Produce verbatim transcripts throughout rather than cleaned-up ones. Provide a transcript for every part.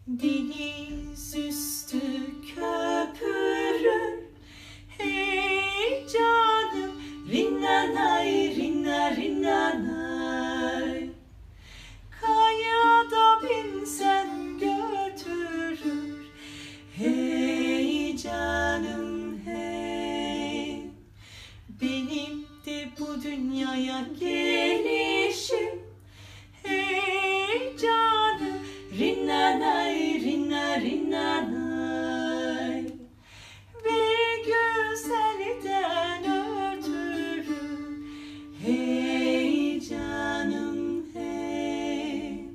Deniz üstü köpürür, hey canım, rinnanay, rinna rinnanay. Kayada binsen götürür, hey canım hey. Benim de bu dünyaya gelişim, hey canım, rinnanay, rinna rinnanay. Bir güzelden ötürü, hey canım hey.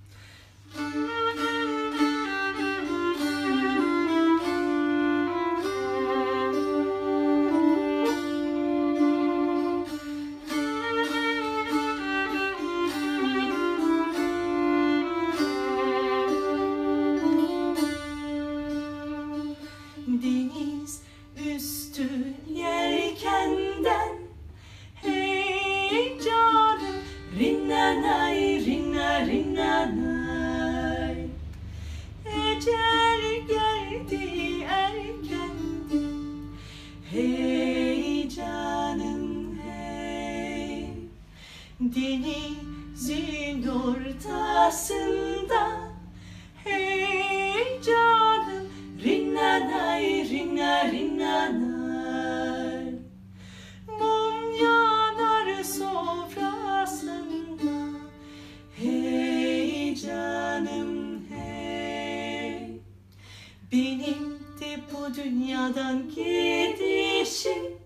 Deniz üstü yelkenden, hey canım, rinnanay, rinna rinnanay. Ecel geldi erkenden, hey canım hey. Denizin ortasında, hey canım, rinnanay, rinna rinnanay. Mum yanar sofrasında, hey canım hey. Benim de bu dünyadan gidişim,